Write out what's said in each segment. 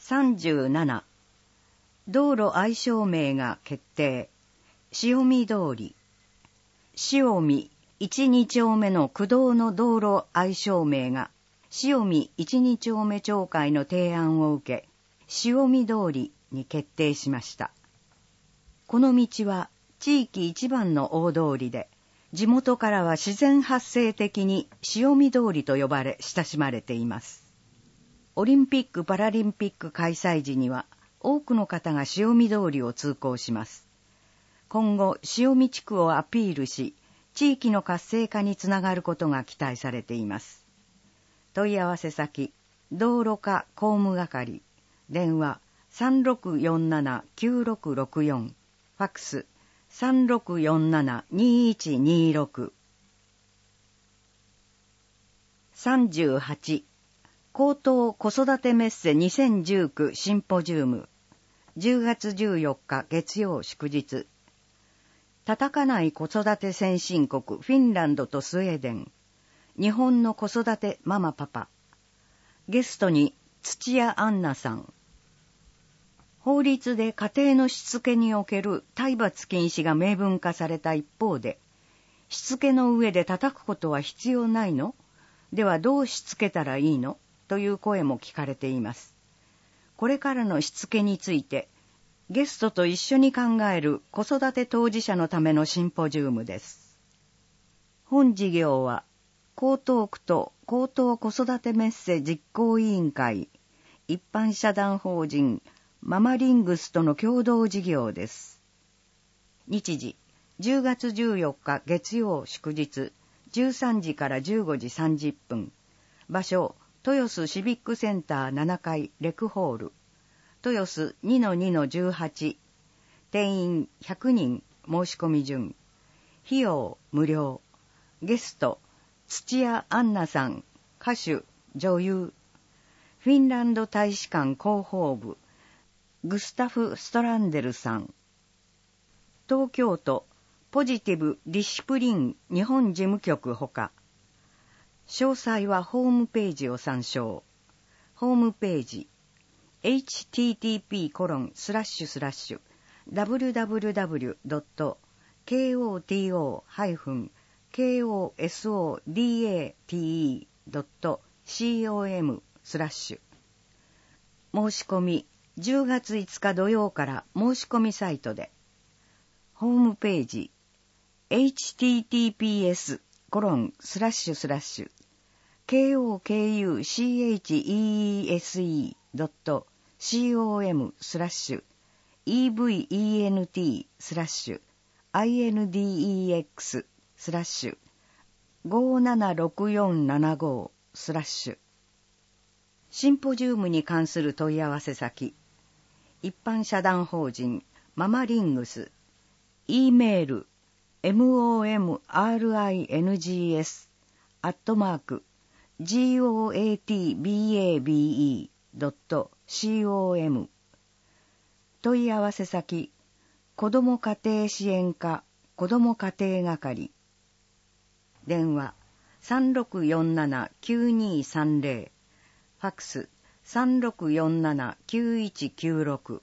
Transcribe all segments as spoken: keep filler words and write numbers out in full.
さんじゅうなな、道路愛称名が決定。潮見通り。潮見一二丁目の区道の道路愛称名が潮見一二丁目町会の提案を受け、潮見通りに決定しました。この道は地域一番の大通りで、地元からは自然発生的に潮見通りと呼ばれ親しまれています。オリンピック・パラリンピック開催時には多くの方が潮見通りを通行します。今後、潮見地区をアピールし、地域の活性化につながることが期待されています。問い合わせ先、道路課工務係、電話 さんろくよんななきゅうろくろくよん、ファックス さんろくよんななにいちにろく。さんじゅうはち、高等子育てメッセにせんじゅうきゅうシンポジウム、じゅうがつじゅうよっか月曜祝日。叩かない子育て先進国フィンランドとスウェーデン、日本の子育てママパパ。ゲストに土屋アンナさん。法律で家庭のしつけにおける体罰禁止が明文化された一方で、しつけの上で叩くことは必要ないの？ではどうしつけたらいいの？という声も聞かれています。これからのしつけについて、ゲストと一緒に考える子育て当事者のためのシンポジウムです。本事業は、江東区と高等子育てメッセ実行委員会、一般社団法人ママリングスとの共同事業です。日時、じゅうがつじゅうよっか月曜祝日、じゅうさんじからじゅうごじさんじゅっぷん。場所、豊洲シビックセンターななかいレクホール。豊洲 にのにのじゅうはち。定員ひゃくにん申し込み順。費用無料。ゲスト、土屋アンナさん、歌手、女優。フィンランド大使館広報部、グスタフ・ストランデルさん。東京都ポジティブ・ディシプリン日本事務局ほか。詳細はホームページを参照。ホームページ エイチティーティーピーコロンスラッシュスラッシュダブリュダブリュダブリュドットケーオーティーオーハイフンケーオーエスオーディーエーティーイードットコムスラッシュ。申し込みじゅうがついつか土曜から申し込みサイトで。ホームページ エイチティーティーピーエスコロンスラッシュスラッシュケーオーケーユーシーエイチイーイーエスイードットコムスラッシュ イーブイイーエヌティースラッシュ アイエヌディーイーエックススラッシュごーななろくよんななごスラッシュ。シンポジウムに関する問い合わせ先、一般社団法人ママリングス、E メール momrings アットマーク goatbabe ドット com。 問い合わせ先、子ども家庭支援課子ども家庭係。電話 さんろくよんななきゅうにさんぜろ、ファックス さんろくよんななきゅういちきゅうろく。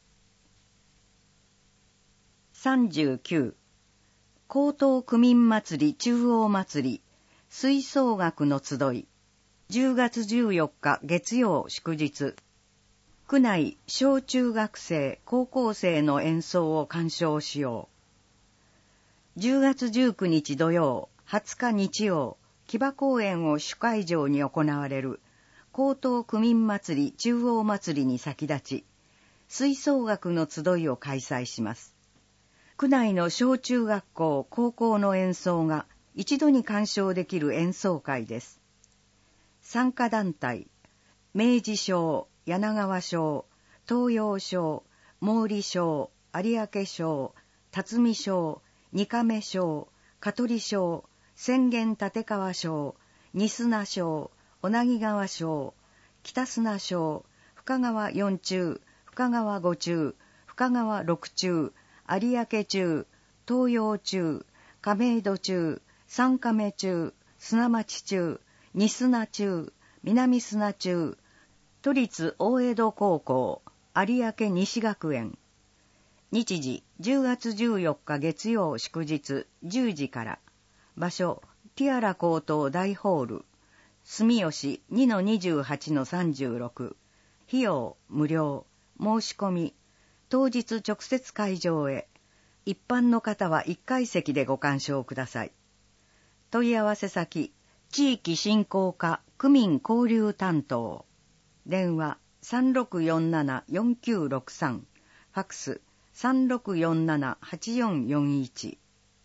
さんじゅうきゅう、江東区民祭り中央祭り吹奏楽の集い、じゅうがつじゅうよっか月曜祝日。区内小中学生高校生の演奏を鑑賞しよう。じゅうがつじゅうくにち土曜、はつか日曜、木場公園を主会場に行われる江東区民祭り中央祭りに先立ち、吹奏楽の集いを開催します。区内の小中学校、高校の演奏が一度に鑑賞できる演奏会です。参加団体、明治賞、柳川賞、東洋賞、毛利賞、有明賞、辰巳賞、二亀賞、香取賞、浅間立川賞、新砂賞、小名木川賞、北砂賞、深川四中、深川五中、深川六中、有明中、東洋中、亀戸中、三亀中、砂町中、西砂中、南砂中、 都立大江戸高校有明西学園。日時じゅうがつじゅうよっか月曜祝日じゅうじから。場所ティアラ高等大ホール住吉 にのにじゅうはちのさんじゅうろく。費用無料。申し込み当日直接会場へ。一般の方はいっかい席でご鑑賞ください。問い合わせ先地域振興課区民交流担当。電話 さんろくよんななよんきゅうろくさん。ファクス さんろくよんななはちよんよんいち。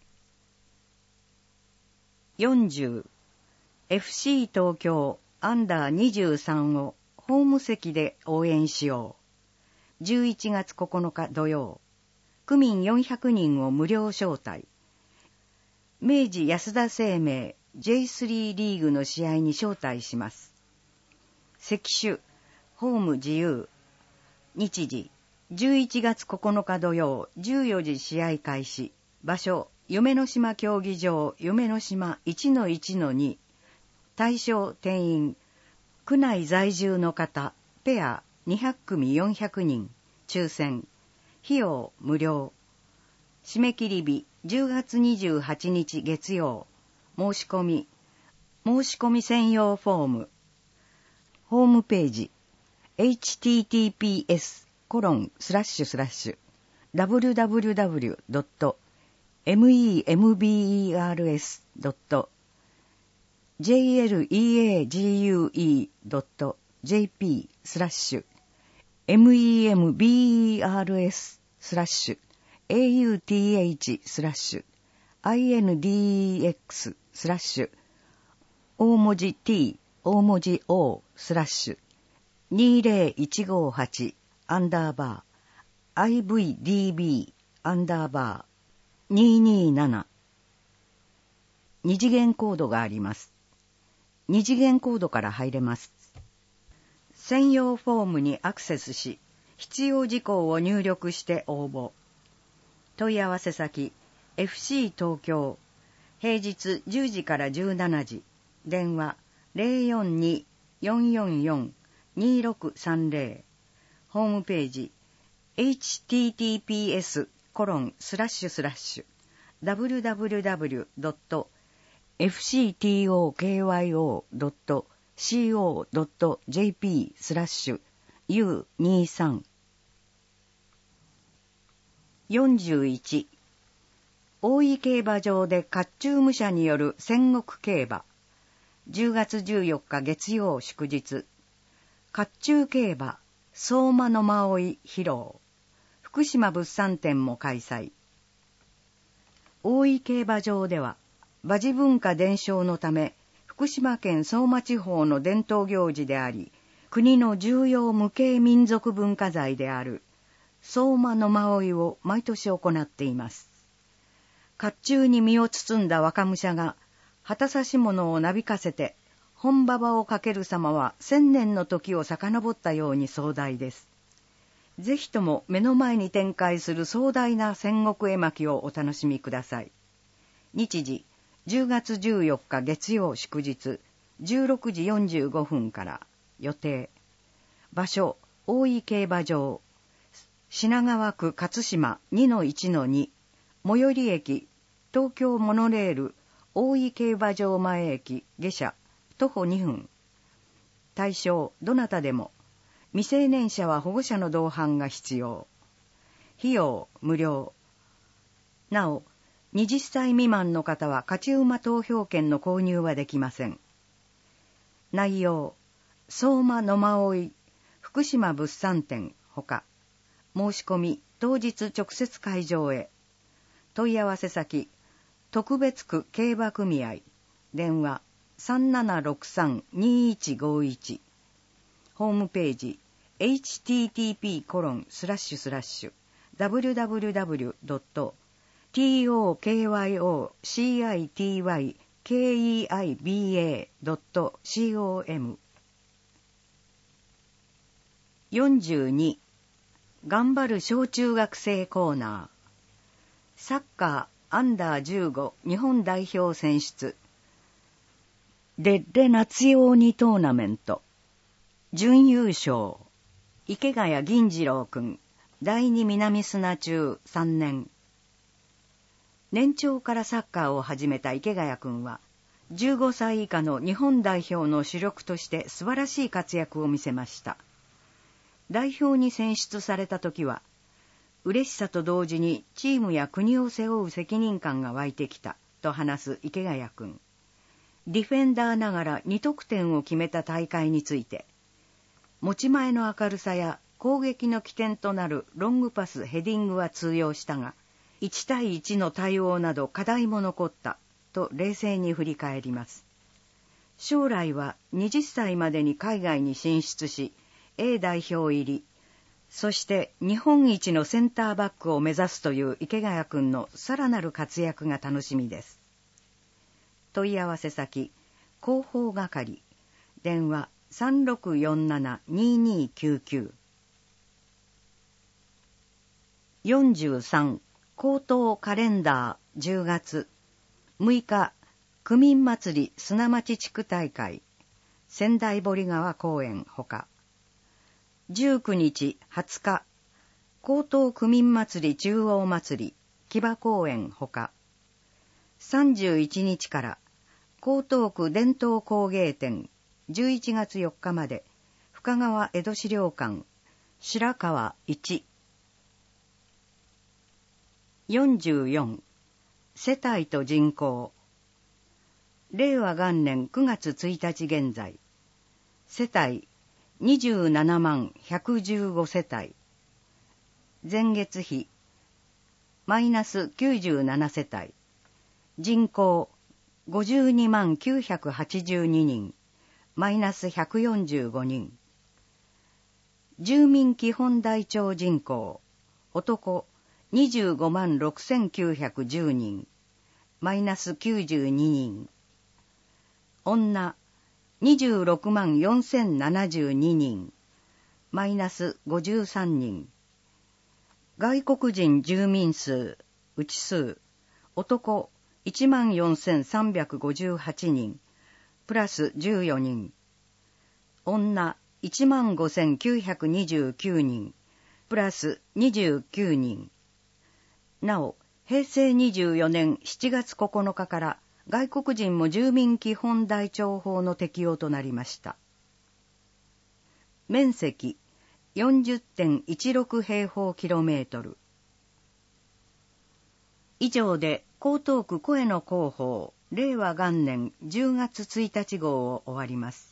よんじゅう。エフシー 東京アンダーにじゅうさんをホーム席で応援しよう。じゅういちがつここのか土曜。区民よんひゃくにんを無料招待。明治安田生命 ジェイスリー リーグの試合に招待します。席種、ホーム自由。日時、じゅういちがつここのか土曜じゅうよじ試合開始。場所、夢の島競技場夢の島 いちのいちのに。対象定員、区内在住の方、ペアにひゃくくみよんひゃくにん、抽選。費用無料。締め切り日じゅうがつにじゅうはちにち月曜。申し込み申し込み専用フォーム。ホームページ エイチティーティーピーエスコロンスラッシュスラッシュダブリューダブリューダブリュードットメブスドットジェイエルイーエージーユーイードットジェーピースラッシュメムススラッシュ エーユーティーエイチ スラッシュ アイエヌディーエックス スラッシュ大文字 T 大文字 O スラッシュにせんひゃくごじゅうはちアンダーバー アイブイディービー アンダーバーにひゃくにじゅうなな。二次元コードがあります。二次元コードから入れます。専用フォームにアクセスし、必要事項を入力して応募。問い合わせ先 エフシー 東京平日じゅうじからじゅうしちじ。電話 ゼロよんに よんよんよん にろくさんゼロ。ホームページ エイチティーティーピーエスコロンスラッシュスラッシュダブリューダブリューダブリュードットエフシートーキョードットシーオードットジェーピースラッシュユーにじゅうさん。よんじゅういち。大井競馬場で甲冑武者による戦国競馬。じゅうがつじゅうよっか月曜祝日。甲冑競馬相馬の馬追披露。福島物産展も開催。大井競馬場では馬事文化伝承のため福島県相馬地方の伝統行事であり、国の重要無形民族文化財である相馬の馬追を毎年行っています。甲冑に身を包んだ若武者が旗差し物をなびかせて本馬場をかける様は千年の時を遡ったように壮大です。ぜひとも目の前に展開する壮大な戦国絵巻をお楽しみください。日時じゅうがつじゅうよっか月曜祝日じゅうろくじよんじゅうごふんから。予定。場所大井競馬場品川区勝島 にのいちのに。最寄り駅東京モノレール大井競馬場前駅下車徒歩にふん。対象どなたでも。未成年者は保護者の同伴が必要。費用無料。なお、はたち未満の方は勝ち馬投票券の購入はできません。内容、相馬の馬追福島物産展ほか、申し込み当日直接会場へ。問い合わせ先、特別区競馬組合。電話さんななろくさん にいちごいち。ホームページ エイチティーティーピーコロンスラッシュスラッシュダブリューダブリューダブリュードットトキョシティケイアイビーエードットコム。 よんじゅうに。頑張る小中学生コーナー。サッカーアンダーじゅうご日本代表選出。レッレ夏用にトーナメント。 準優勝、池谷銀次郎君、第二南砂中さんねん。年長からサッカーを始めた池谷君は、じゅうごさい以下の日本代表の主力として素晴らしい活躍を見せました。代表に選出された時は、嬉しさと同時にチームや国を背負う責任感が湧いてきたと話す池谷君。ディフェンダーながらに得点を決めた大会について、持ち前の明るさや攻撃の起点となるロングパス、ヘディングは通用したが、いち対いちの対応など課題も残ったと冷静に振り返ります。将来ははたちまでに海外に進出し、A 代表入り、そして日本一のセンターバックを目指すという池谷君のさらなる活躍が楽しみです。問い合わせ先、広報係、電話 さんろくよんななにーにーきゅうきゅう。よんじゅうさん、高等カレンダーじゅうがつむいか、区民祭り砂町地区大会、仙台堀川公園ほか。じゅうくにちはつか、高等区民祭り中央祭り木場公園ほか。さんじゅういちにちから江東区伝統工芸展じゅういちがつよっかまで深川江戸資料館白川いち。よんじゅうよん、世帯と人口。令和元年くがつついたち現在、世帯にじゅうななまんひゃくじゅうごせたい。前月比マイナスきゅうじゅうななせたい。人口ごじゅうにまんきゅうひゃくはちじゅうににん、マイナスひゃくよんじゅうごにん。住民基本台帳人口、男にじゅうごまんろくせんきゅうひゃくじゅうにん、マイナスきゅうじゅうににん。女にじゅうろくまんよんせんななじゅうににん、マイナスごじゅうさんにん。外国人住民数、内数、男いちまんよんせんさんびゃくごじゅうはちにん、プラスじゅうよにん。女いちまんごせんきゅうひゃくにじゅうきゅうにん、プラスにじゅうきゅうにん。なお、へいせいにじゅうよねんしちがつここのかから外国人も住民基本台帳法の適用となりました。面積 よんじゅってんいちろく 平方キロメートル。以上で江東区声の広報令和元年じゅうがつついたち号を終わります。